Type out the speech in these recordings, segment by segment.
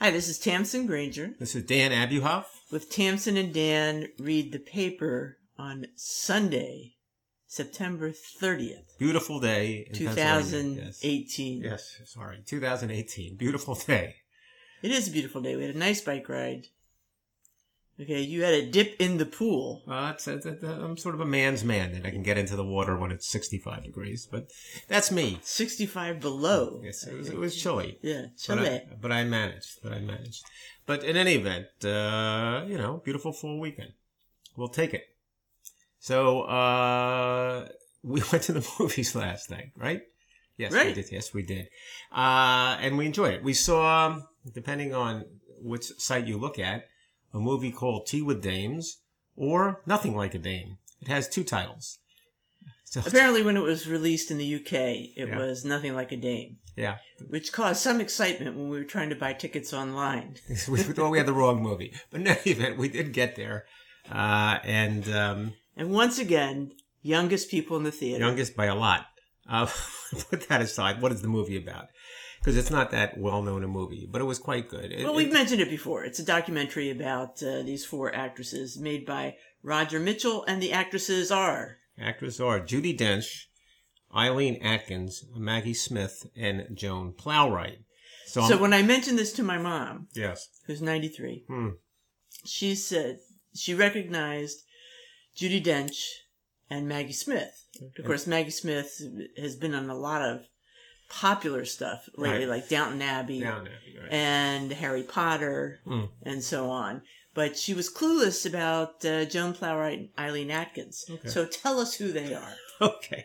Hi, this is Tamsin Granger. This is Dan Abuhoff. With Tamsin and Dan Read the Paper on Sunday, September 30th. Beautiful day in 2018. Yes, sorry. 2018. Beautiful day. It is a beautiful day. We had a nice bike ride. Okay, you had a dip in the pool. I'm sort of a man's man, and I can get into the water when it's 65 degrees, but that's me. 65 below. Yes, it was chilly. Yeah, chilly. But I managed. But in any event, beautiful full weekend. We'll take it. So, we went to the movies last night, right? Yes, right. We did. Yes, we did. And we enjoyed it. We saw, depending on which site you look at, a movie called Tea with Dames or Nothing Like a Dame. It has two titles. So apparently when it was released in the UK, it was Nothing Like a Dame. Yeah. Which caused some excitement when we were trying to buy tickets online. We thought we had the wrong movie. But in any event, we did get there. And once again, youngest people in the theater. Youngest by a lot. Put that aside. What is the movie about? Because it's not that well-known a movie, but it was quite good. We've mentioned it before. It's a documentary about these four actresses made by Roger Mitchell, and the actresses are... Actresses are Judi Dench, Eileen Atkins, Maggie Smith, and Joan Plowright. So when I mentioned this to my mom, yes, who's 93, she said she recognized Judi Dench and Maggie Smith. Of course, Maggie Smith has been on a lot of popular stuff lately, like Downton Abbey, and Harry Potter, and so on. But she was clueless about Joan Plowright and Eileen Atkins. Okay. So tell us who they are. Okay.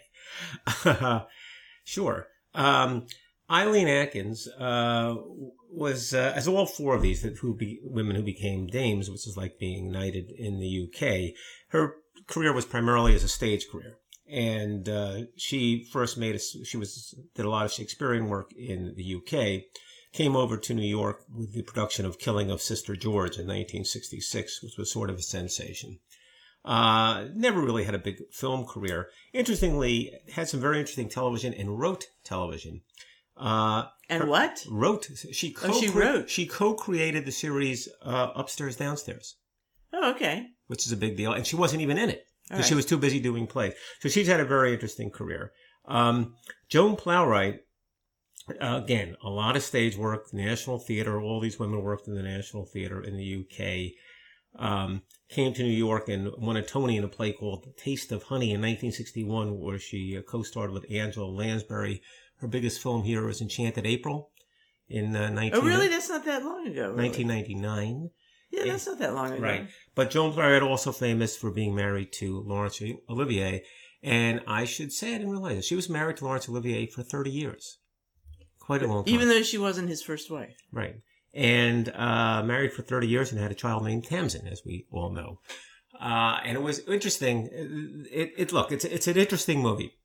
Sure. Eileen Atkins was, as all four of these women who became dames, which is like being knighted in the UK, her career was primarily as a stage career. And she first did a lot of Shakespearean work in the UK, came over to New York with the production of Killing of Sister George in 1966, which was sort of a sensation. Never really had a big film career. Interestingly, had some very interesting television and wrote television. What? Wrote. She wrote. She co-created the series Upstairs, Downstairs. Oh, okay. Which is a big deal. And she wasn't even in it. Right. She was too busy doing plays. So she's had a very interesting career. Joan Plowright, again, a lot of stage work, National Theatre. All these women worked in the National Theatre in the UK. Came to New York and won a Tony in a play called Taste of Honey in 1961, where she co-starred with Angela Lansbury. Her biggest film here was Enchanted April in 19... Oh, really? That's not that long ago. Really. 1999. Yeah, that's not that long ago. Right. But Joan Plowright also famous for being married to Laurence Olivier. And I should say, I didn't realize it. She was married to Laurence Olivier for 30 years. Quite a long time. Even though she wasn't his first wife. Right. And married for 30 years and had a child named Tamsin, as we all know. And it was interesting. It's an interesting movie.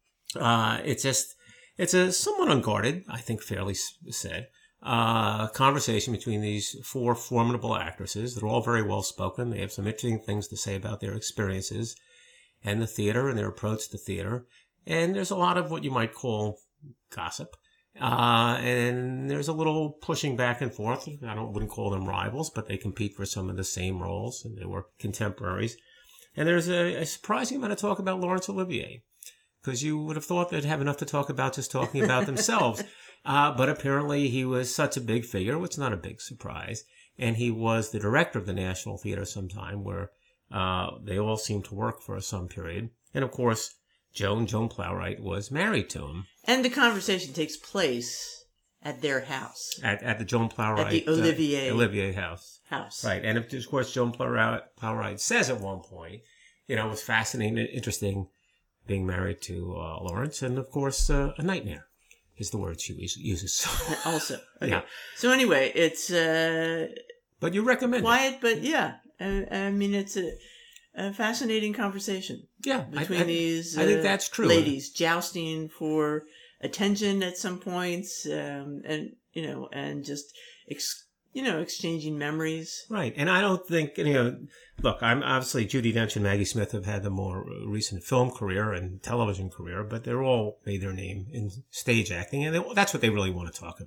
It's a somewhat unguarded, I think fairly said, conversation between these four formidable actresses. They're all very well spoken. They have some interesting things to say about their experiences and the theater and their approach to theater. And there's a lot of what you might call gossip. And there's a little pushing back and forth. Wouldn't call them rivals, but they compete for some of the same roles, and they were contemporaries. And there's a surprising amount of talk about Laurence Olivier, because you would have thought they'd have enough to talk about just talking about themselves. But apparently he was such a big figure, which is not a big surprise. And he was the director of the National Theatre sometime, where they all seemed to work for some period. And of course, Joan Plowright was married to him. And the conversation takes place at their house. At the Joan Plowright. At the Olivier house. Right. And of course, Joan Plowright says at one point, it was fascinating and interesting being married to Laurence. And of course, a nightmare is the word she uses. Also. Okay. Yeah. So anyway, it's... but you recommend quiet, but yeah. I mean, it's a fascinating conversation. Yeah, between these I think that's true. Ladies jousting for attention at some points, and just exchanging memories. Right, and I don't think look, I'm obviously Judi Dench and Maggie Smith have had the more recent film career and television career, but they're all made their name in stage acting, and that's what they really want to talk about.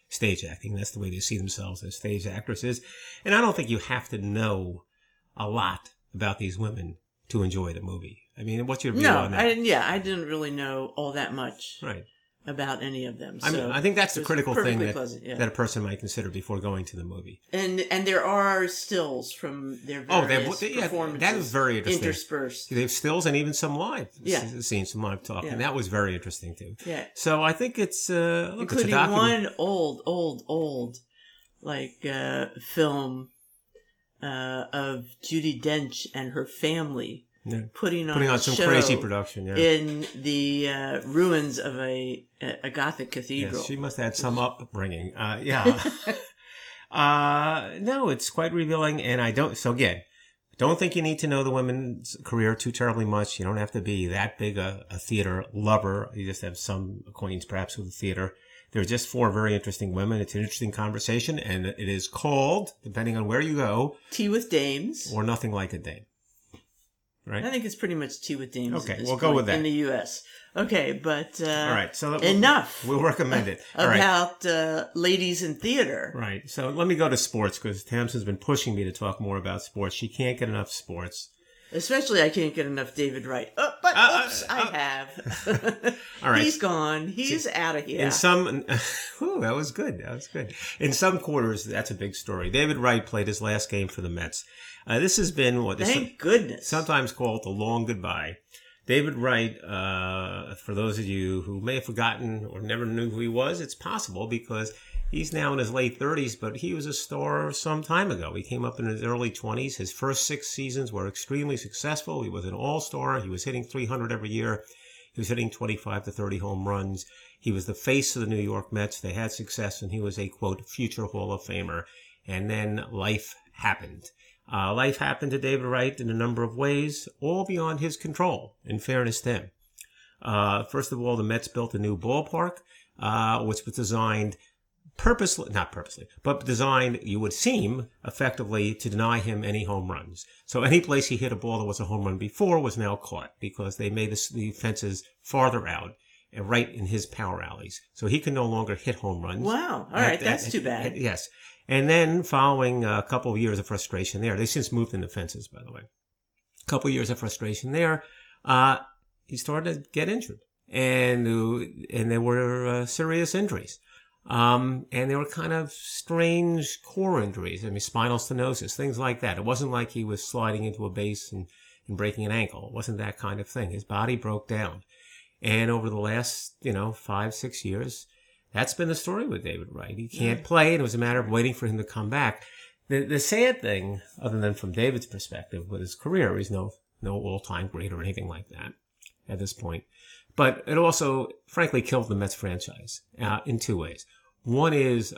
stage acting. That's the way they see themselves as stage actresses. And I don't think you have to know a lot about these women to enjoy the movie. I mean, what's your view on that? I didn't really know all that much about any of them. So I think that's the critical thing that a person might consider before going to the movie. And there are stills from their various performances. That was very interesting. Interspersed. They have stills and even some live scenes, some live talk, and that was very interesting too. Yeah. So I think it's including one old film of Judi Dench and her family. Yeah. Putting on some crazy production in the ruins of a Gothic cathedral. Yes, she must have had some upbringing. No, it's quite revealing, and I don't think you need to know the women's career too terribly much. You don't have to be that big a theater lover. You just have some acquaintance perhaps with the theater. There are just 4 very interesting women. It's an interesting conversation, and it is called, depending on where you go, Tea with Dames. Or Nothing Like a Dame. Right? I think it's pretty much Tea with Dames. Okay, we'll go with that. In the U.S. Okay, but all right, so enough. We'll recommend it. About ladies in theater. Right, so let me go to sports, because Tamsin's been pushing me to talk more about sports. She can't get enough sports. Especially I can't get enough David Wright. I have. All right. He's gone. He's out of here. In some... that was good. In some quarters, that's a big story. David Wright played his last game for the Mets. This has been Thank goodness. Sometimes called the long goodbye. David Wright, for those of you who may have forgotten or never knew who he was, it's possible because he's now in his late 30s, but he was a star some time ago. He came up in his early 20s. His first 6 seasons were extremely successful. He was an all-star. He was hitting 300 every year. He was hitting 25 to 30 home runs. He was the face of the New York Mets. They had success, and he was a, quote, future Hall of Famer. And then life happened. Life happened to David Wright in a number of ways, all beyond his control, in fairness to him. First of all, the Mets built a new ballpark, which was designed not purposely, but designed, you would seem, effectively to deny him any home runs. So any place he hit a ball that was a home run before was now caught because they made the fences farther out and right in his power alleys. So he can no longer hit home runs. Wow. All right. That's too bad. Yes. And then following a couple of years of frustration there, they since moved in the fences, by the way. A couple of years of frustration there, he started to get injured. And there were serious injuries. And they were kind of strange core injuries. I mean, spinal stenosis, things like that. It wasn't like he was sliding into a base and breaking an ankle. It wasn't that kind of thing. His body broke down. And over the last, 5-6 years, that's been the story with David Wright. He can't play, and it was a matter of waiting for him to come back. The sad thing, other than from David's perspective, with his career, he's no all-time great or anything like that at this point. But it also, frankly, killed the Mets franchise in 2 ways. One is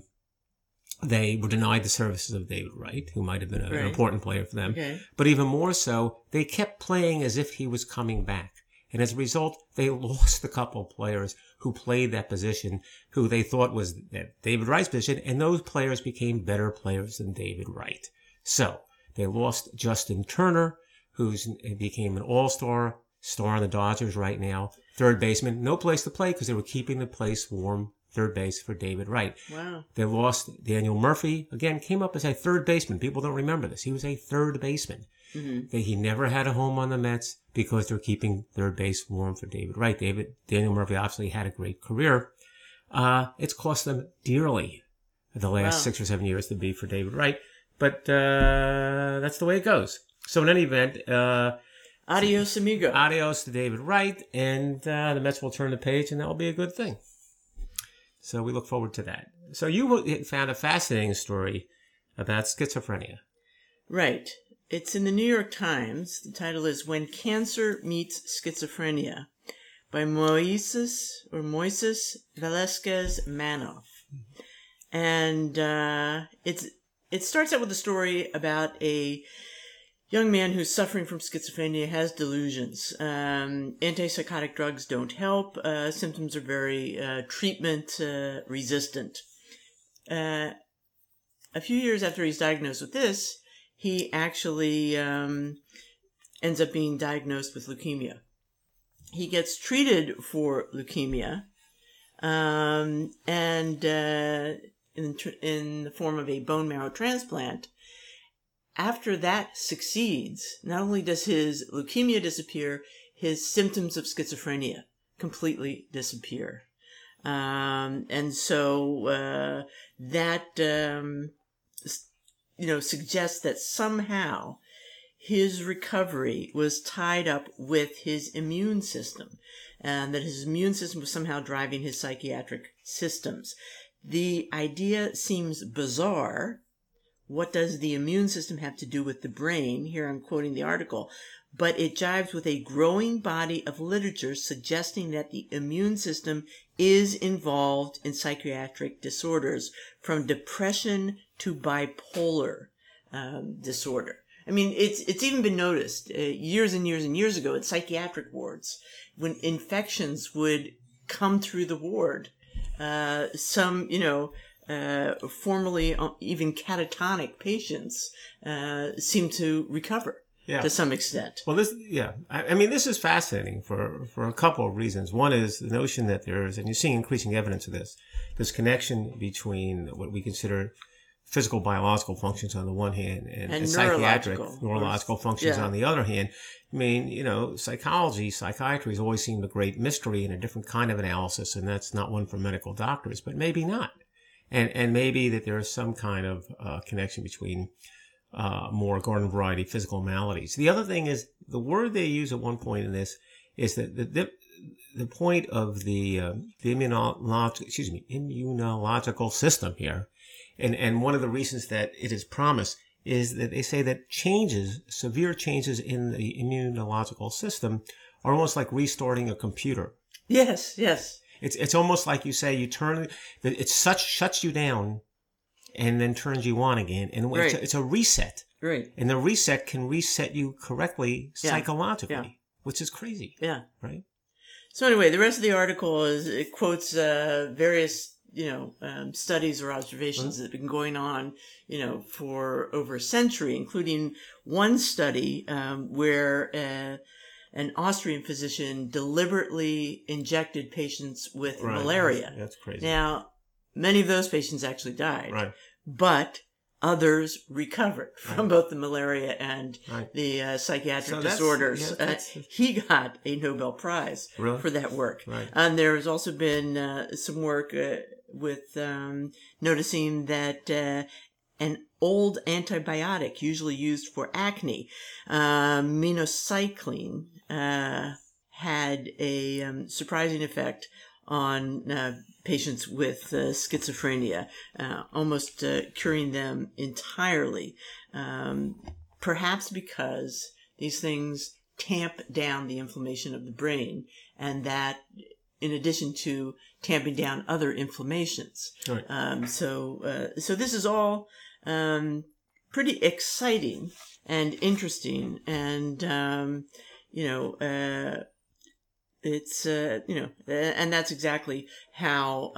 they were denied the services of David Wright, who might have been an important player for them. Okay. But even more so, they kept playing as if he was coming back. And as a result, they lost a couple of players who played that position, who they thought was David Wright's position, and those players became better players than David Wright. So they lost Justin Turner, who became an all-star, star on the Dodgers right now, third baseman, no place to play because they were keeping the place warm, third base for David Wright. Wow. They lost Daniel Murphy, again, came up as a third baseman. People don't remember this. He was a third baseman. Mm-hmm. He never had a home on the Mets because they're keeping third base warm for David Wright. Daniel Murphy obviously had a great career. It's cost them dearly the last 6 or 7 years to be for David Wright, but that's the way it goes. So in any event, adios, amigo. Adios to David Wright, and the Mets will turn the page, and that will be a good thing. So we look forward to that. So you found a fascinating story about schizophrenia. Right. It's in the New York Times. The title is When Cancer Meets Schizophrenia by Moises Velasquez Manoff. And it starts out with a story about a young man who's suffering from schizophrenia, has delusions. Antipsychotic drugs don't help. Symptoms are very treatment resistant. A few years after he's diagnosed with this, he actually ends up being diagnosed with leukemia. He gets treated for leukemia, and in the form of a bone marrow transplant. After that succeeds, not only does his leukemia disappear, his symptoms of schizophrenia completely disappear. And so that suggests that somehow his recovery was tied up with his immune system, and that his immune system was somehow driving his psychiatric systems. The idea seems bizarre. What does the immune system have to do with the brain? Here I'm quoting the article. But it jives with a growing body of literature suggesting that the immune system is involved in psychiatric disorders, from depression to bipolar disorder. I mean, it's even been noticed years and years and years ago at psychiatric wards when infections would come through the ward. Some formerly even catatonic patients seem to recover to some extent. Well, I mean, this is fascinating for a couple of reasons. One is the notion that there's, and you're seeing increasing evidence of this connection between what we consider physical biological functions on the one hand and psychiatric neurological functions on the other hand. I mean, psychology, psychiatry has always seemed a great mystery and a different kind of analysis, and that's not one for medical doctors, but maybe not. And maybe that there is some kind of connection between more garden variety physical maladies. The other thing is the word they use at one point in this is that the point of the immunological system here, and one of the reasons that it is promised is that they say that severe changes in the immunological system are almost like restarting a computer. Yes, yes. It's almost like you say it shuts you down and then turns you on again. And it's a reset. Right. And the reset can reset you correctly psychologically, which is crazy. Yeah. Right? So anyway, the rest of the article it quotes various studies or observations that have been going on, for over a century, including one study where an Austrian physician deliberately injected patients with malaria. That's crazy. Now, many of those patients actually died, but others recovered from both the malaria and the psychiatric disorders. He got a Nobel Prize for that work. Right. And there has also been some work with noticing that an old antibiotic usually used for acne, minocycline, had a surprising effect on patients with schizophrenia, almost curing them entirely, perhaps because these things tamp down the inflammation of the brain, and that in addition to tamping down other inflammations. Right. So this is all pretty exciting and interesting, and it's and that's exactly how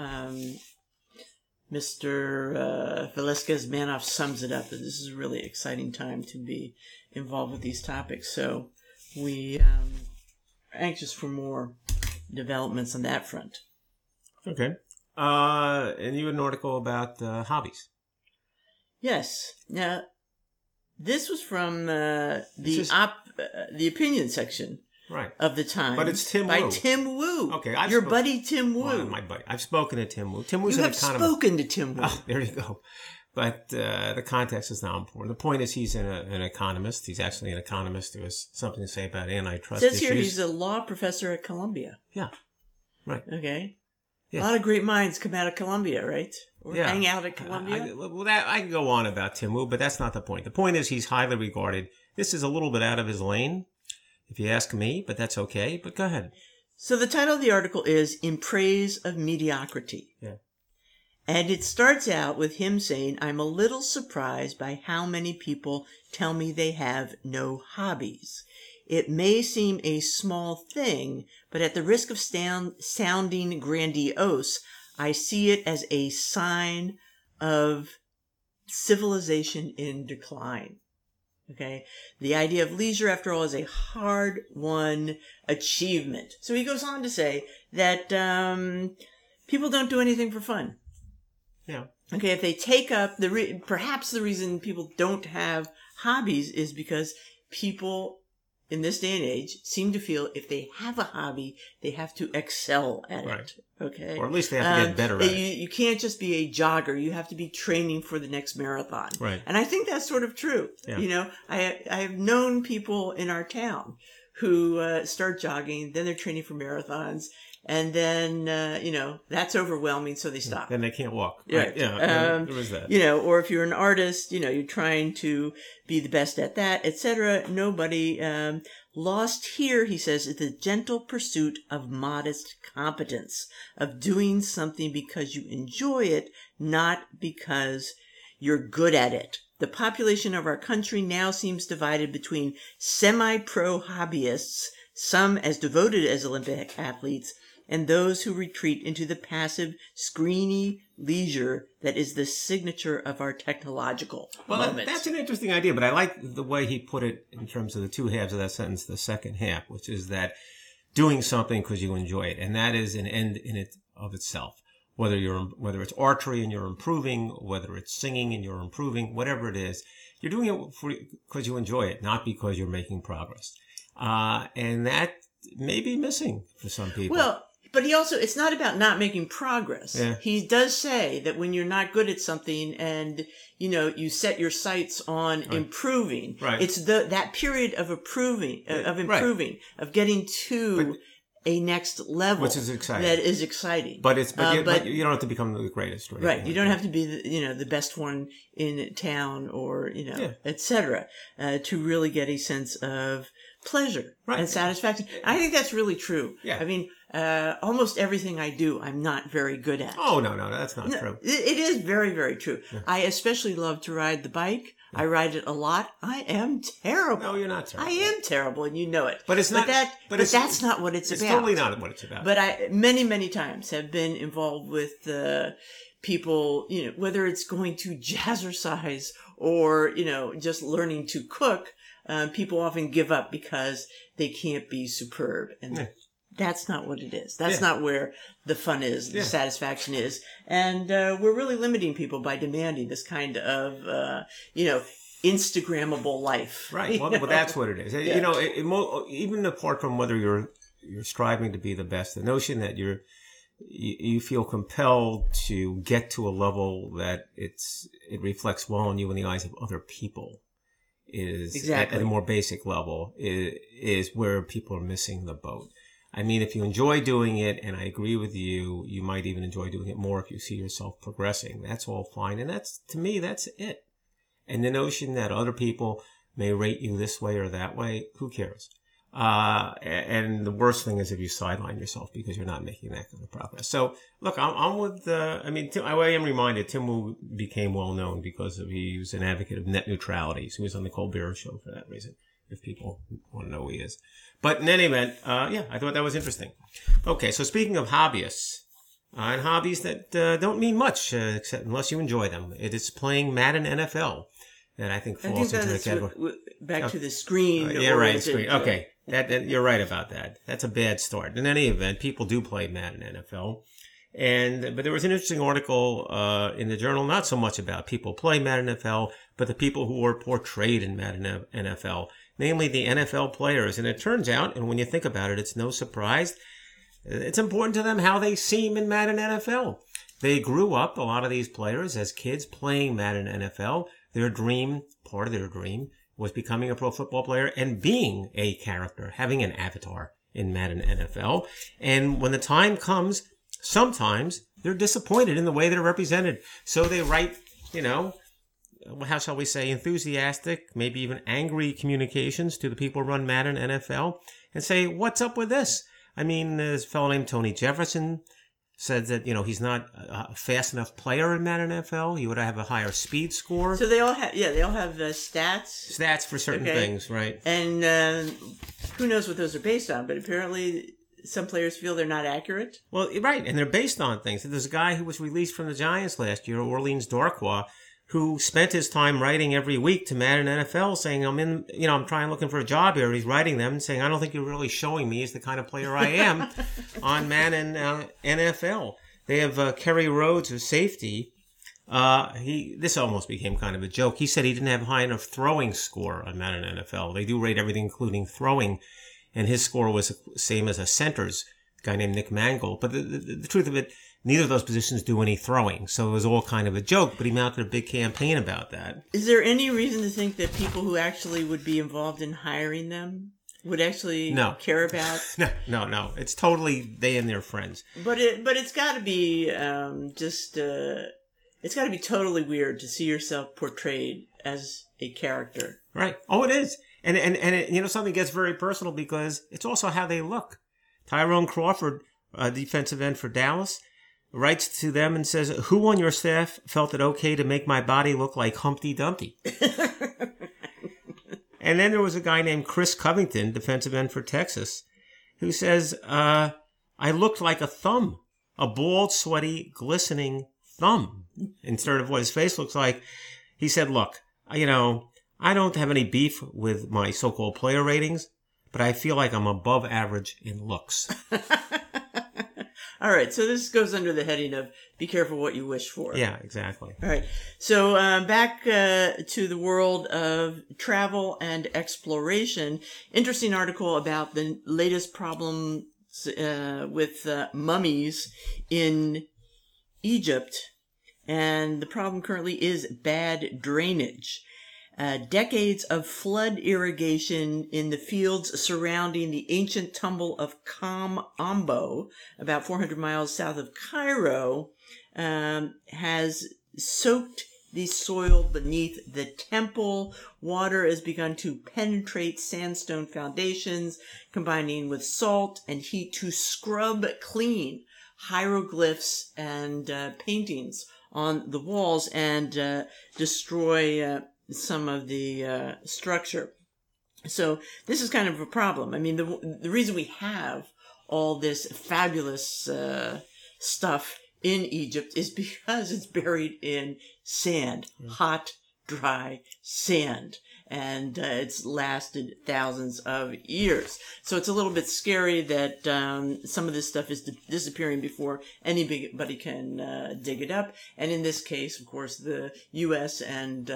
Mr. Velázquez-Manoff sums it up. That this is a really exciting time to be involved with these topics. So we are anxious for more developments on that front. Okay. And you had an article about hobbies. Yes. Now, this was from the opinion section of the Times. But it's Tim Wu. By Tim Wu. Okay. Your buddy Tim Wu. Well, my buddy. I've spoken to Tim Wu. Tim Wu's an economist. You have spoken to Tim Wu. Oh, there you go. But the context is not important. The point is he's an economist. He's actually an economist who has something to say about antitrust issues. It says here he's a law professor at Columbia. Yeah. Right. Okay. Yeah. A lot of great minds come out of Columbia, right? Or hang out at Columbia. I can go on about Tim Wu, but that's not the point. The point is he's highly regarded. This is a little bit out of his lane, if you ask me, but that's okay. But go ahead. So the title of the article is In Praise of Mediocrity. Yeah. And it starts out with him saying, I'm a little surprised by how many people tell me they have no hobbies. It may seem a small thing, but at the risk of sounding grandiose, I see it as a sign of civilization in decline. Okay? The idea of leisure, after all, is a hard-won achievement. So he goes on to say that people don't do anything for fun. Yeah. Okay, if they take up perhaps the reason people don't have hobbies is because people in this day and age seem to feel if they have a hobby, they have to excel at it. Okay. Or at least they have to get better at it. You can't just be a jogger. You have to be training for the next marathon. Right. And I think that's sort of true. Yeah. You know, I have known people in our town who start jogging, then they're training for marathons, and then, that's overwhelming, so they stop. Then they can't walk. Right. Yeah. There was that. Or if you're an artist, you're trying to be the best at that, etc. Nobody, lost here, he says, is the gentle pursuit of modest competence, of doing something because you enjoy it, not because you're good at it. The population of our country now seems divided between semi-pro hobbyists, some as devoted as Olympic athletes, and those who retreat into the passive, screeny leisure that is the signature of our technological moment. That's an interesting idea, but I like the way he put it in terms of the two halves of that sentence, the second half, which is that doing something because you enjoy it, and that is an end in it of itself. Whether it's archery and you're improving, whether it's singing and you're improving, whatever it is, you're doing it because you enjoy it, not because you're making progress. And that may be missing for some people. Well, but it's not about not making progress. Yeah. He does say that when you're not good at something and, you set your sights on improving, it's that period of improving, of getting to a next level. Which is exciting. That is exciting. But you don't have to become the greatest. Right. You don't have to be the best one in town or, et cetera, to really get a sense of pleasure and satisfaction. I think that's really true. Yeah. I mean, almost everything I do, I'm not very good at. Oh, no, that's not true. It is very, very true. Yeah. I especially love to ride the bike. I ride it a lot. I am terrible. No, you're not terrible. I am terrible, and you know it. But it's not. But that's not what it's about. It's totally not what it's about. But I many, many times have been involved with people, whether it's going to jazzercise or, just learning to cook. People often give up because they can't be superb. And that's not what it is. That's not where the fun is, the satisfaction is. And we're really limiting people by demanding this kind of, Instagrammable life. Right. Well, that's what it is. Yeah. Even apart from whether you're striving to be the best, the notion that you feel compelled to get to a level that it reflects well on you in the eyes of other people is at a more basic level is where people are missing the boat. I mean, if you enjoy doing it, and I agree with you, you might even enjoy doing it more if you see yourself progressing. That's all fine. And to me, that's it. And the notion that other people may rate you this way or that way, who cares? And the worst thing is if you sideline yourself because you're not making that kind of progress. So, look, I'm with, I am reminded Tim Wu became well known because he was an advocate of net neutrality. So he was on the Colbert Show for that reason, if people want to know who he is. But in any event, I thought that was interesting. Okay, so speaking of hobbyists, and hobbies that don't mean much, except unless you enjoy them, it is playing Madden NFL. That I think falls into the category. Back to the screen. Yeah, right, screen. Okay, that you're right about that. That's a bad start. In any event, people do play Madden NFL. But there was an interesting article in the journal, not so much about people play Madden NFL, but the people who were portrayed in Madden NFL, namely the NFL players. And it turns out, and when you think about it, it's no surprise, it's important to them how they seem in Madden NFL. They grew up, a lot of these players, as kids playing Madden NFL. Part of their dream, was becoming a pro football player and being a character, having an avatar in Madden NFL. And when the time comes, sometimes they're disappointed in the way they're represented. So they write, how shall we say, enthusiastic, maybe even angry communications to the people who run Madden NFL and say, what's up with this? I mean, there's a fellow named Tony Jefferson said that, he's not a fast enough player in Madden NFL. He would have a higher speed score. So they all have, stats. Stats for certain things, right. And who knows what those are based on, but apparently some players feel they're not accurate. Well, right, and they're based on things. There's a guy who was released from the Giants last year, Orleans Darkwa, who spent his time writing every week to Madden NFL saying, I'm trying looking for a job here. He's writing them and saying, I don't think you're really showing me as the kind of player I am on Madden NFL. They have Kerry Rhodes of safety. This almost became kind of a joke. He said he didn't have high enough throwing score on Madden NFL. They do rate everything, including throwing, and his score was the same as a center's, a guy named Nick Mangold. But the truth of it, neither of those positions do any throwing, so it was all kind of a joke, but he mounted a big campaign about that. Is there any reason to think that people who actually would be involved in hiring them would actually care about? No. It's totally they and their friends. But it's got to be it's got to be totally weird to see yourself portrayed as a character. Right. Oh, it is. And it, something gets very personal because it's also how they look. Tyrone Crawford, defensive end for Dallas, writes to them and says, "Who on your staff felt it okay to make my body look like Humpty Dumpty?" And then there was a guy named Chris Covington, defensive end for Texas, who says, "I looked like a thumb, a bald, sweaty, glistening thumb instead of what his face looks like." He said, "Look, I don't have any beef with my so-called player ratings, but I feel like I'm above average in looks." All right, so this goes under the heading of be careful what you wish for. Yeah, exactly. All right, so back to the world of travel and exploration. Interesting article about the latest problems with mummies in Egypt. And the problem currently is bad drainage. Decades of flood irrigation in the fields surrounding the ancient temple of Kam Ombo, about 400 miles south of Cairo, has soaked the soil beneath the temple. Water has begun to penetrate sandstone foundations, combining with salt and heat to scrub clean hieroglyphs and paintings on the walls and destroy some of the structure. So this is kind of a problem. I mean, the reason we have all this fabulous stuff in Egypt is because it's buried in sand, hot, dry sand. And it's lasted thousands of years. So it's a little bit scary that some of this stuff is disappearing before anybody can dig it up. And in this case, of course, the U.S. and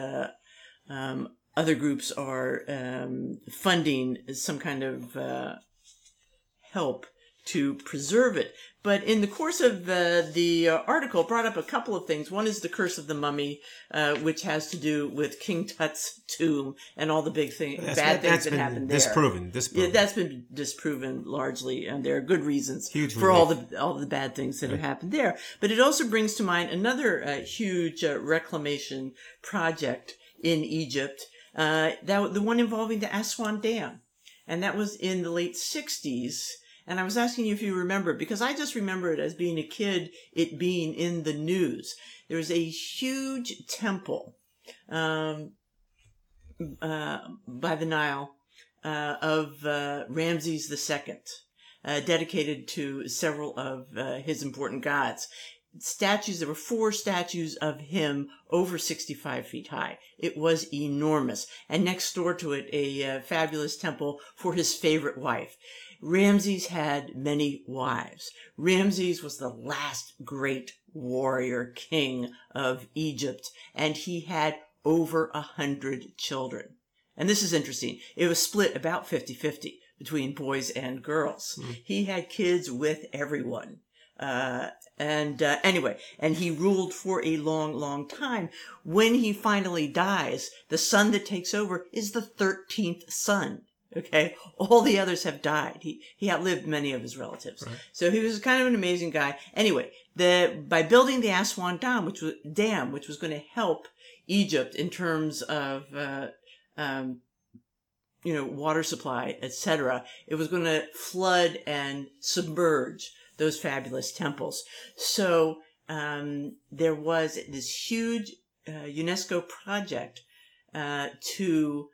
other groups are funding some kind of help to preserve it. But in the course of the article, brought up a couple of things. One is the Curse of the Mummy, which has to do with King Tut's tomb and all the bad things that happened there. Disproven. Yeah, that's been disproven largely, and there are good reasons for all the bad things that have happened there. But it also brings to mind another huge reclamation project in Egypt, the one involving the Aswan Dam, and that was in the late 60s. And I was asking you if you remember, because I just remember it as being a kid, it being in the news. There was a huge temple by the Nile of Ramses II, dedicated to several of his important gods. There were 4 statues of him over 65 feet high. It was enormous. And next door to it, a fabulous temple for his favorite wife. Ramses had many wives. Ramses was the last great warrior king of Egypt, and he had over 100 children. And this is interesting. It was split about 50-50 between boys and girls. He had kids with everyone. Anyway, and he ruled for a long, long time. When he finally dies, the son that takes over is the 13th son. Okay, all the others have died. He outlived many of his relatives. Right. So he was kind of an amazing guy. Anyway, by building the Aswan Dam, which was going to help Egypt in terms of water supply, etc., it was going to flood and submerge those fabulous temples. So there was this huge UNESCO project to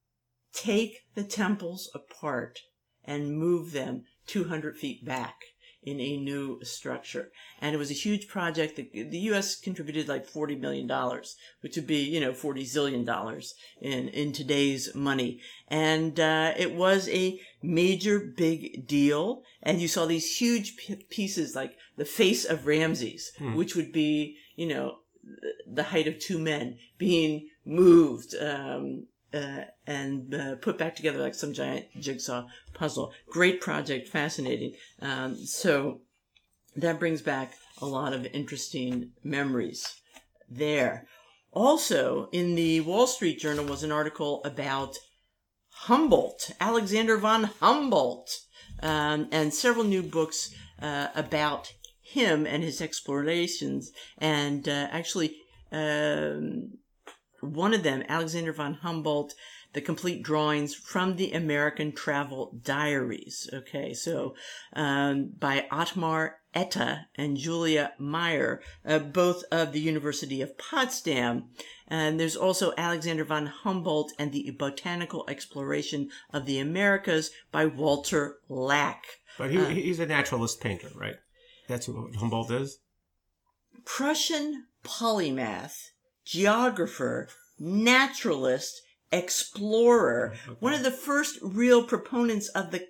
take the temples apart and move them 200 feet back in a new structure. And it was a huge project. The U.S. contributed like $40 million, which would be, $40 zillion in today's money. And it was a major big deal. And you saw these huge pieces like the face of Ramses, which would be, the height of two men being moved, and put back together like some giant jigsaw puzzle. Great project, fascinating. So that brings back a lot of interesting memories there. Also, in the Wall Street Journal was an article about Humboldt, Alexander von Humboldt, and several new books about him and his explorations. And actually, one of them, Alexander von Humboldt, the complete drawings from the American Travel Diaries. Okay, so by Ottmar Etta and Julia Meyer, both of the University of Potsdam. And there's also Alexander von Humboldt and the Botanical Exploration of the Americas by Walter Lack. But he's a naturalist painter, right? That's who Humboldt is? Prussian polymath, geographer, naturalist, explorer, one of the first real proponents of the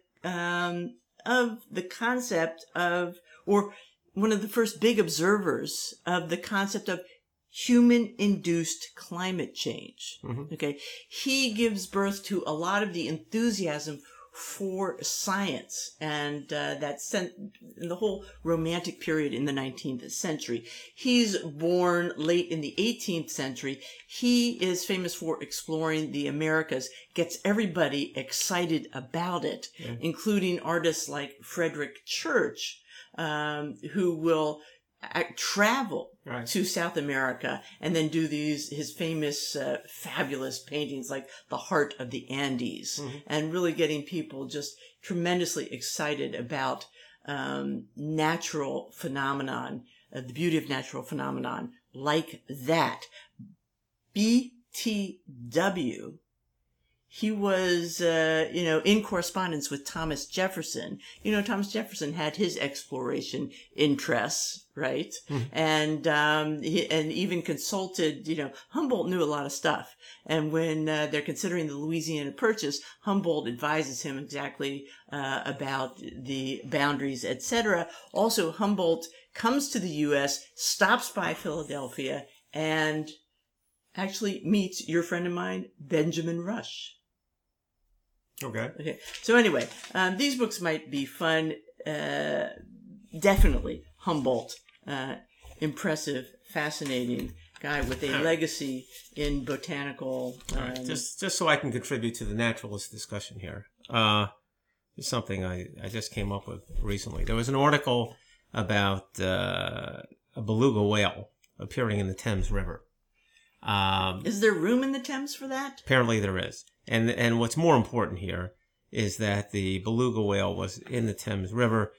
concept of, or one of the first big observers of the concept of human-induced climate change. Okay, he gives birth to a lot of the enthusiasm for science, and that sent in the whole Romantic period in the 19th century. He's born late in the 18th century. He is famous for exploring the Americas, gets everybody excited about it, including artists like Frederick Church, who will travel to South America and then do his famous fabulous paintings like The Heart of the Andes, and really getting people just tremendously excited about natural phenomenon, the beauty of natural phenomenon like that. BTW, he was, in correspondence with Thomas Jefferson. Thomas Jefferson had his exploration interests, right? And even consulted, Humboldt knew a lot of stuff. And when they're considering the Louisiana Purchase, Humboldt advises him exactly about the boundaries, etc. Also, Humboldt comes to the U.S., stops by Philadelphia, and actually meets your friend of mine, Benjamin Rush. Okay. So anyway, these books might be fun. Definitely Humboldt, impressive, fascinating guy with a legacy in botanical. Right. Just so I can contribute to the naturalist discussion here. There's something I just came up with recently. There was an article about a beluga whale appearing in the Thames River. Is there room in the Thames for that? Apparently there is. And what's more important here is that the beluga whale was in the Thames River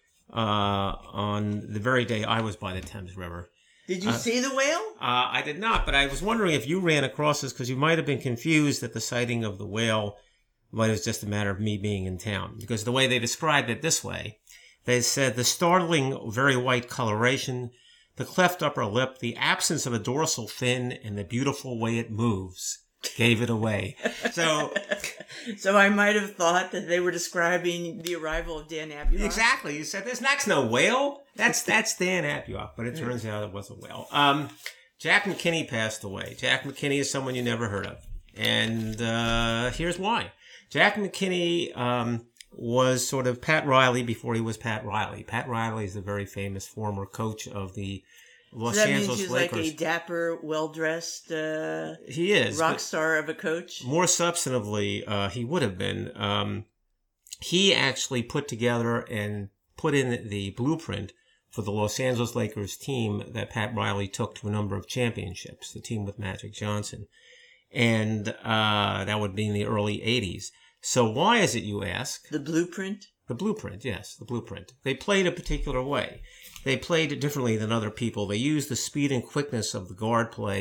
on the very day I was by the Thames River. Did you see the whale? I did not, but I was wondering if you ran across this, because you might have been confused that the sighting of the whale might have just a matter of me being in town. Because the way they described it this way, they said the startling, very white coloration, the cleft upper lip, the absence of a dorsal fin, and the beautiful way it moves gave it away. So I might have thought that they were describing the arrival of Dan Abuhoff. Exactly. You said that's no whale. That's Dan Abuhoff, but it turns out it was a whale. Jack McKinney passed away. Jack McKinney is someone you never heard of, and here's why. Jack McKinney was sort of Pat Riley before he was Pat Riley. Pat Riley is the very famous former coach of the Los Angeles Lakers. Like a dapper, well-dressed he is rock star of a coach? More substantively, he would have been. He actually put together and put in the blueprint for the Los Angeles Lakers team that Pat Riley took to a number of championships, the team with Magic Johnson. And that would be in the early 80s. So why is it, you ask? The blueprint? The blueprint, yes, the blueprint. They played a particular way. They played it differently than other people. They used the speed and quickness of the guard play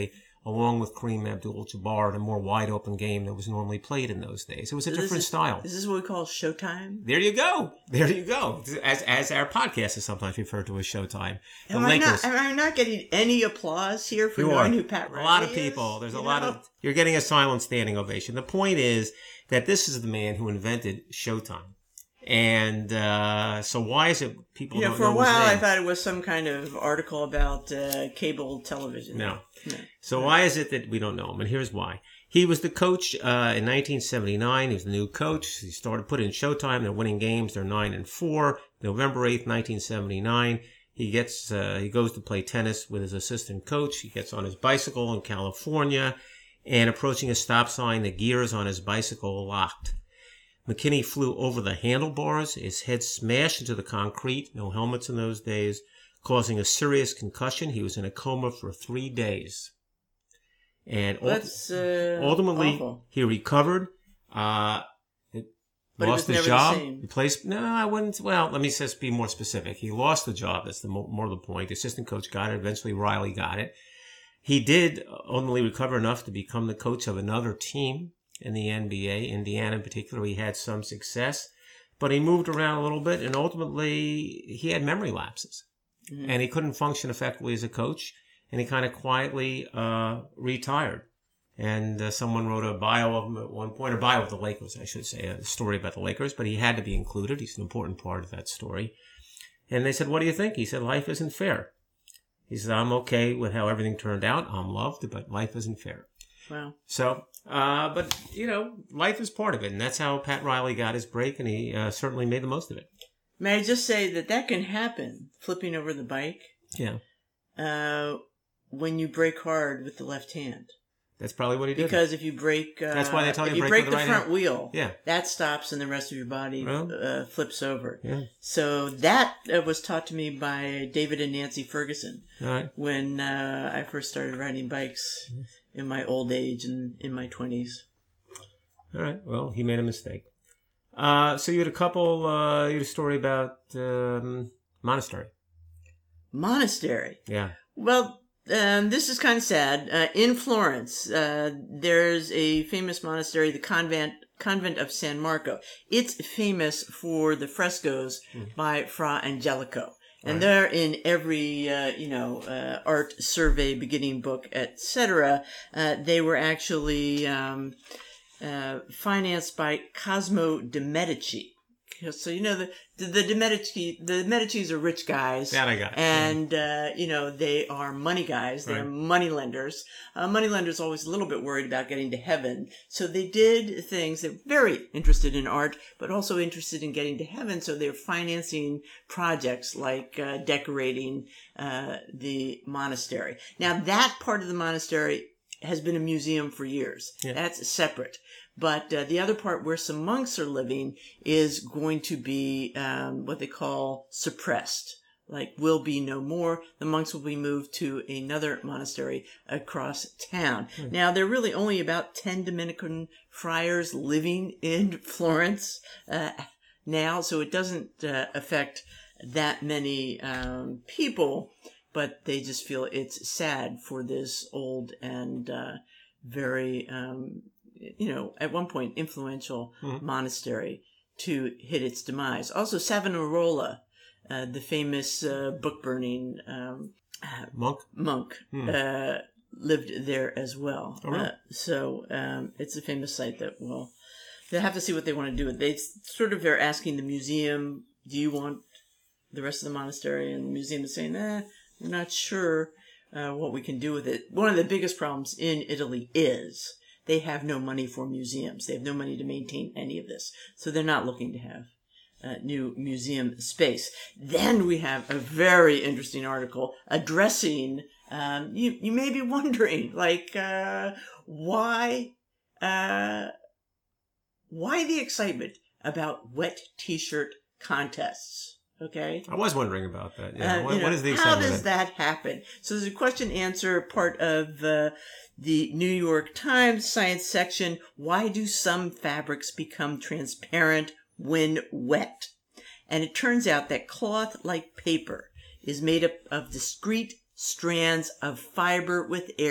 along with Kareem Abdul-Jabbar, in a more wide-open game that was normally played in those days. It was a different style. Is this what we call Showtime? There you go. There you go. As our podcast is sometimes referred to as Showtime. Am I not getting any applause here for knowing who Pat Riley is? A lot of people. There's a lot of... You're getting a silent standing ovation. The point is that this is the man who invented Showtime. And so why is it people don't know for a while his name? I thought it was some kind of article about cable television. No. So why is it that we don't know him? And here's why. He was the coach in 1979. He was the new coach. He started put in Showtime. They're winning games. They're 9-4. November 8th, 1979. He goes to play tennis with his assistant coach. He gets on his bicycle in California, and approaching a stop sign, the gears on his bicycle locked. McKinney flew over the handlebars. His head smashed into the concrete. No helmets in those days, causing a serious concussion. He was in a coma for 3 days. And ultimately, awful. He recovered. Lost his job. I wouldn't. Well, let me just be more specific. He lost the job. That's more the point. The assistant coach got it. Eventually, Riley got it. He did only recover enough to become the coach of another team in the NBA, Indiana in particular. He had some success, but he moved around a little bit, and ultimately he had memory lapses, and he couldn't function effectively as a coach, and he kind of quietly retired. And someone wrote a bio of him at one point, a bio of the Lakers, I should say, a story about the Lakers, but he had to be included. He's an important part of that story. And they said, what do you think? He said, life isn't fair. He said, I'm okay with how everything turned out. I'm loved, but life isn't fair. Wow. So, but, life is part of it. And that's how Pat Riley got his break, and he certainly made the most of it. May I just say that can happen, flipping over the bike. Yeah. When you brake hard with the left hand. That's probably what he did. Because if you brake... that's why they tell you to brake with the right front hand. wheel, yeah, that stops and the rest of your body flips over. Yeah. So that was taught to me by David and Nancy Ferguson. All right. When I first started riding bikes in my old age and in my 20s. All right. Well, he made a mistake. So you had you had a story about monastery. Monastery? Yeah. Well... this is kind of sad. In Florence, there's a famous monastery, the Convent of San Marco. It's famous for the frescoes by Fra Angelico. And they're in every, art survey, beginning book, etc. They were actually financed by Cosimo de' Medici. So, the Medicis are rich guys. That I got. And, they are money guys. They're money lenders. Money lenders are always a little bit worried about getting to heaven. So they did things. They're very interested in art, but also interested in getting to heaven. So they're financing projects like decorating the monastery. Now, that part of the monastery has been a museum for years. Yeah. That's separate. But the other part where some monks are living is going to be what they call suppressed, like will be no more. The monks will be moved to another monastery across town. Now, there are really only about 10 Dominican friars living in Florence now, so it doesn't affect that many people, but they just feel it's sad for this old and very... at one point, influential monastery to hit its demise. Also, Savonarola, the famous book-burning monk lived there as well. Oh, really? It's a famous site that they'll have to see what they want to do with it. They sort of are asking the museum, do you want the rest of the monastery? And the museum is saying, we're not sure what we can do with it. One of the biggest problems in Italy is... they have no money for museums. They have no money to maintain any of this. So they're not looking to have new museum space. Then we have a very interesting article addressing, you may be wondering, why the excitement about wet t-shirt contests? Okay. I was wondering about that. Yeah. What is the excitement? How does that happen? So there's a question answer part of the New York Times science section. Why do some fabrics become transparent when wet? And it turns out that cloth, like paper, is made up of discrete strands of fiber with air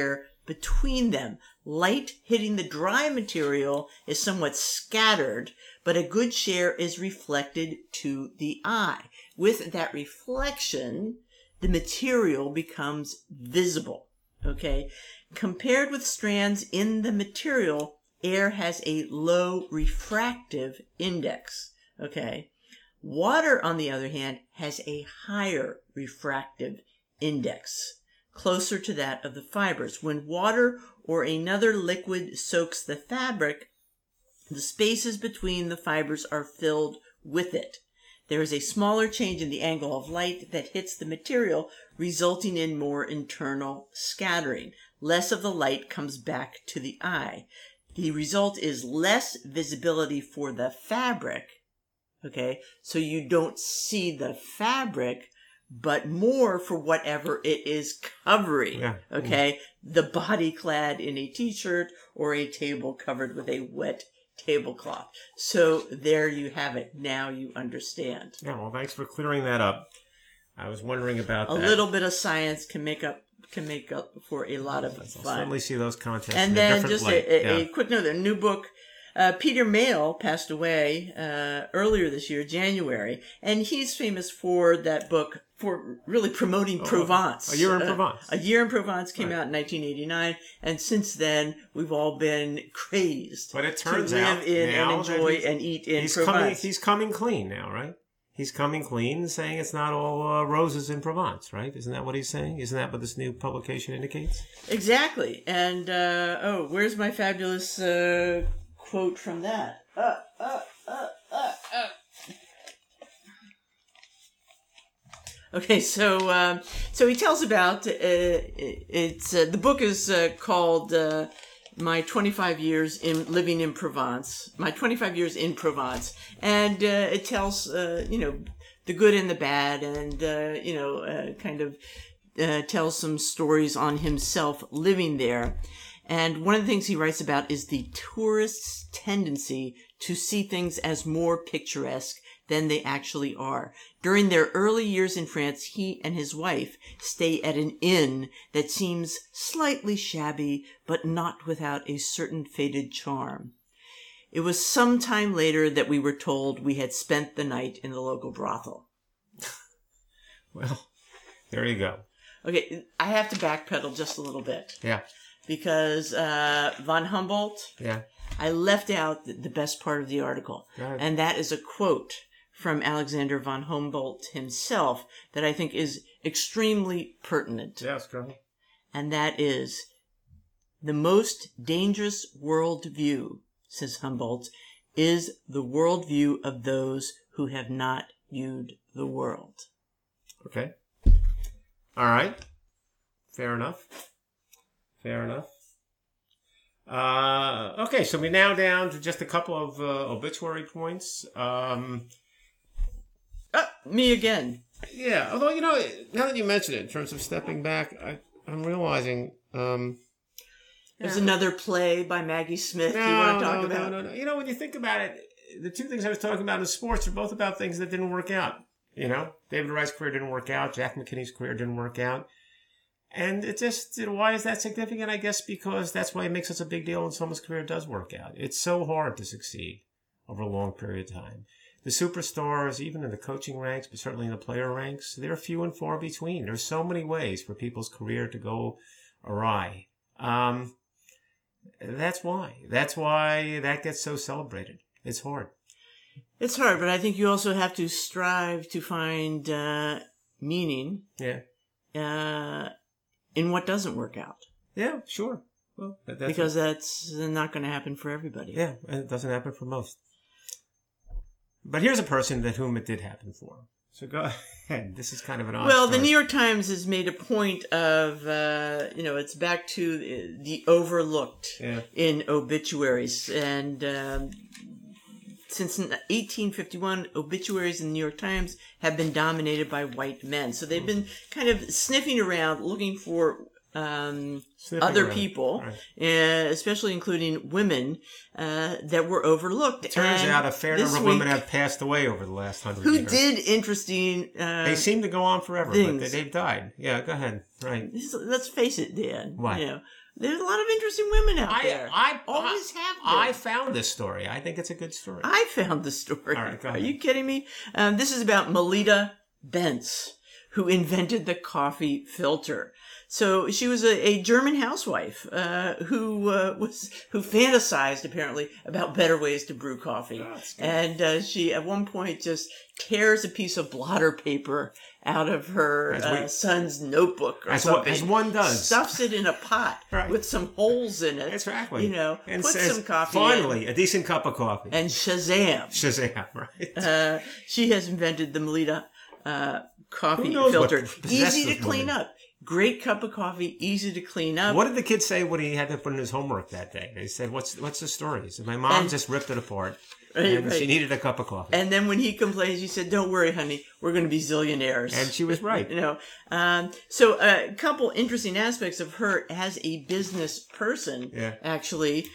between them. Light hitting the dry material is somewhat scattered, but a good share is reflected to the eye. With that reflection, the material becomes visible. Okay? Compared with strands in the material, air has a low refractive index. Okay? Water, on the other hand, has a higher refractive index, closer to that of the fibers. When water or another liquid soaks the fabric, the spaces between the fibers are filled with it. There is a smaller change in the angle of light that hits the material, resulting in more internal scattering. Less of the light comes back to the eye. The result is less visibility for the fabric. Okay, so you don't see the fabric, but more for whatever it is covering. Yeah. Okay, the body clad in a t-shirt or a table covered with a wet tablecloth. So there you have it. Now you understand. Yeah, well, thanks for clearing that up. I was wondering about A little bit of science can make up for a lot of I'll fun. certainly see those contests And in a then different just light. a quick note, a new book. Peter Mayle passed away earlier this year, January, and he's famous for that book for really promoting Provence. A Year in Provence. A Year in Provence came out in 1989, and since then we've all been crazed. But it turns to live out in now and enjoy that and eat in Provence. He's coming clean now, right? He's coming clean and saying it's not all roses in Provence, right? Isn't that what he's saying? Isn't that what this new publication indicates? Exactly. And, where's my fabulous quote from that? Okay, so he tells about the book is called My 25 Years in Living in Provence. My 25 Years in Provence, and it tells the good and the bad, and tells some stories on himself living there. And one of the things he writes about is the tourist's tendency to see things as more picturesque than they actually are. During their early years in France, he and his wife stay at an inn that seems slightly shabby, but not without a certain faded charm. It was some time later that we were told we had spent the night in the local brothel. Well, there you go. Okay, I have to backpedal just a little bit. Yeah. Because von Humboldt, Yeah. I left out the best part of the article. And that is a quote from Alexander von Humboldt himself that I think is extremely pertinent. Yes, go ahead. And that is, the most dangerous worldview, says Humboldt, is the worldview of those who have not viewed the world. Okay. All right. Fair enough. Okay, so we're now down to just a couple of obituary points. Me again. Yeah, although, now that you mention it, in terms of stepping back, I'm realizing... There's another play by Maggie Smith you want to talk about? No. When you think about it, the two things I was talking about in sports are both about things that didn't work out. David Wright's career didn't work out. Jack McKinney's career didn't work out. And it just, why is that significant? I guess because that's why it makes such a big deal when someone's career does work out. It's so hard to succeed over a long period of time. The superstars, even in the coaching ranks, but certainly in the player ranks, they're few and far between. There's so many ways for people's career to go awry. That's why that gets so celebrated. It's hard. It's hard, but I think you also have to strive to find meaning. Yeah. In what doesn't work out. Yeah, sure. Well, because that's not going to happen for everybody. Yeah, and it doesn't happen for most. But here's a person that whom it did happen for. So go ahead. This is kind of an odd story. The New York Times has made a point of, it's back to the overlooked in obituaries. And since 1851, obituaries in the New York Times have been dominated by white men. So they've been kind of sniffing around, looking for other people, especially including women, that were overlooked. It turns out a fair number of women have passed away over the last 100 years. Who did interesting they seem to go on forever, but they've died. Yeah, go ahead. Right. Let's face it, Dan. What? There's a lot of interesting women out there. Always have been. I found this story. I think it's a good story. I found the story. All right, go Are ahead. you kidding me? This is about Melita Benz, who invented the coffee filter. So she was a German housewife who fantasized apparently about better ways to brew coffee, and she at one point just tears a piece of blotter paper out of her son's notebook or something. As one does. Stuffs it in a pot with some holes in it. Exactly. And puts says, some coffee finally, in. a decent cup of coffee. And Shazam. Shazam, right. She has invented the Melita coffee Who knows filter. what possessed Easy to this clean woman? up. Great cup of coffee, easy to clean up. What did the kid say when he had to put in his homework that day? He said, what's the story? He said, my mom just ripped it apart. And she needed a cup of coffee. And then when he complained, she said, don't worry, honey, we're going to be zillionaires. And she was right. So a couple interesting aspects of her as a business person, actually.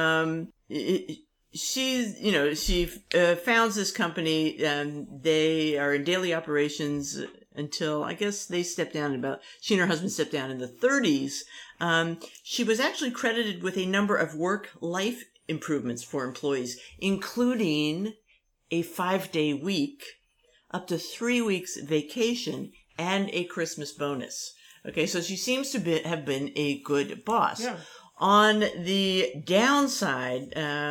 She founds this company. They are in daily operations until, I guess, she and her husband stepped down in the 30s. She was actually credited with a number of work-life improvements for employees, including a 5-day week, up to 3 weeks vacation, and a Christmas bonus. Okay, so she seems to have been a good boss. Yeah. On the downside,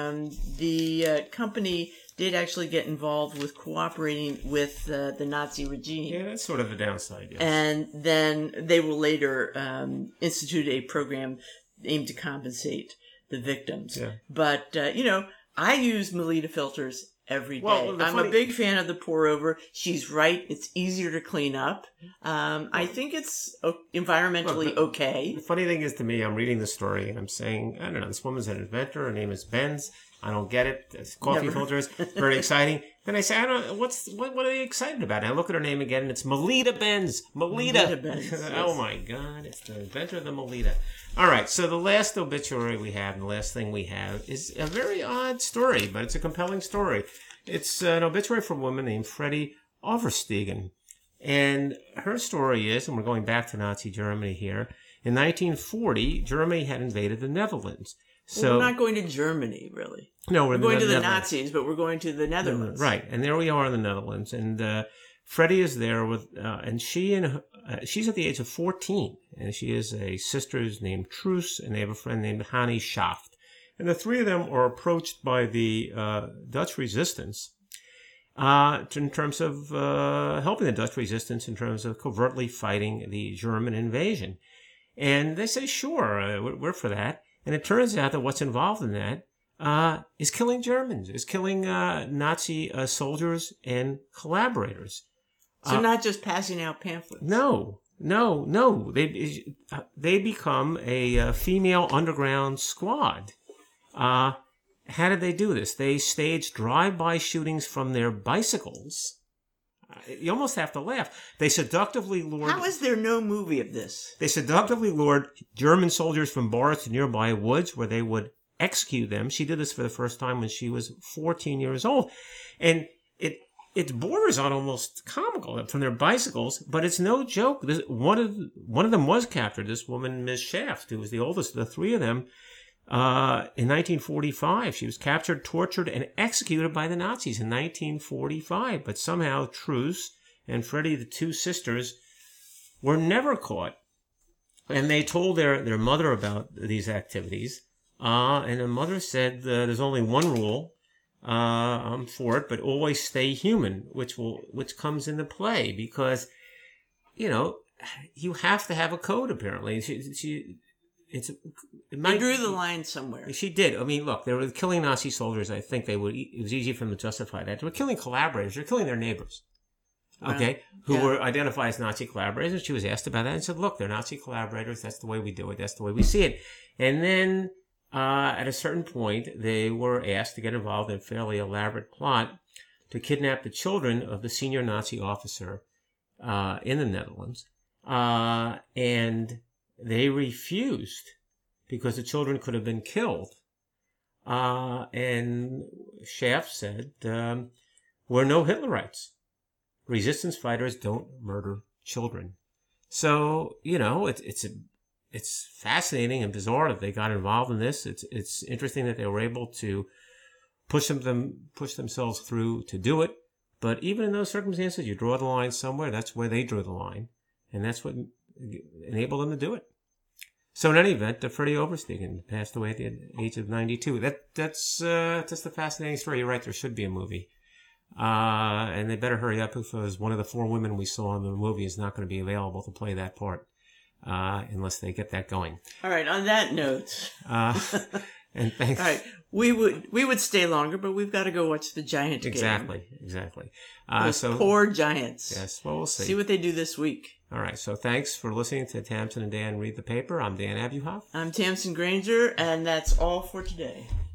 the company did actually get involved with cooperating with the Nazi regime. Yeah, that's sort of the downside, yes. And then they will later institute a program aimed to compensate the victims. Yeah. But, I use Melita filters every day. Well, I'm a big fan of the pour over. She's right. It's easier to clean up. I think it's environmentally okay. The funny thing is, to me, I'm reading the story and I'm saying, I don't know, this woman's an inventor. Her name is Benz. I don't get it. It's coffee filters, very exciting. Then I say, I don't know, what are they excited about? And I look at her name again and it's Melita Benz. Melita Benz. Oh my God, it's the inventor of the Melita. All right, so the last obituary we have, and the last thing we have, is a very odd story, but it's a compelling story. It's an obituary from a woman named Freddie Overstegen. And her story is, and we're going back to Nazi Germany here, in 1940, Germany had invaded the Netherlands. So we're not going to Germany, really. No, we're going to the Nazis, but we're going to the Netherlands. Right, and there we are in the Netherlands. And Freddie is there with, and she's at the age of 14, and she has a sister who's named Truus, and they have a friend named Hannie Schaft. And the three of them are approached by the Dutch resistance in terms of helping the Dutch resistance in terms of covertly fighting the German invasion. And they say, sure, we're for that. And it turns out that what's involved in that is killing Germans, is killing Nazi soldiers and collaborators. So not just passing out pamphlets. No. They become a female underground squad. How did they do this? They staged drive-by shootings from their bicycles. You almost have to laugh. They seductively lured... How is there no movie of this? They seductively lured German soldiers from bars to nearby woods where they would execute them. She did this for the first time when she was 14 years old. And it borders on almost comical from their bicycles, but it's no joke. One of them was captured, this woman, Ms. Schaft, who was the oldest of the three of them. In 1945, she was captured, tortured, and executed by the Nazis in 1945. But somehow Truus and Freddie, the two sisters, were never caught. And they told their mother about these activities. And the mother said, there's only one rule. I'm for it, but always stay human, which comes into play because, you have to have a code, apparently. They drew the line somewhere. She did. I mean, look, they were killing Nazi soldiers. I think it was easy for them to justify that. They were killing collaborators. They were killing their neighbors, who were identified as Nazi collaborators. And she was asked about that and said, look, they're Nazi collaborators. That's the way we do it. That's the way we see it. And then at a certain point, they were asked to get involved in a fairly elaborate plot to kidnap the children of the senior Nazi officer in the Netherlands. And they refused because the children could have been killed. And Schaft said, we're no Hitlerites. Resistance fighters don't murder children. So, it's fascinating and bizarre that they got involved in this. It's interesting that they were able to push themselves through to do it. But even in those circumstances, you draw the line somewhere. That's where they drew the line, and that's what enabled them to do it. So in any event, Freddie Oversteegen passed away at the age of 92. That's just a fascinating story. You're right. There should be a movie. And they better hurry up because one of the 4 women we saw in the movie is not going to be available to play that part, unless they get that going. All right. On that note. And thanks. All right. We would stay longer, but we've got to go watch the Giant game. Exactly. Those poor Giants. Yes, well, we'll see. See what they do this week. All right, so thanks for listening to Tamsin and Dan Read the Paper. I'm Dan Abuhoff. I'm Tamsin Granger, and that's all for today.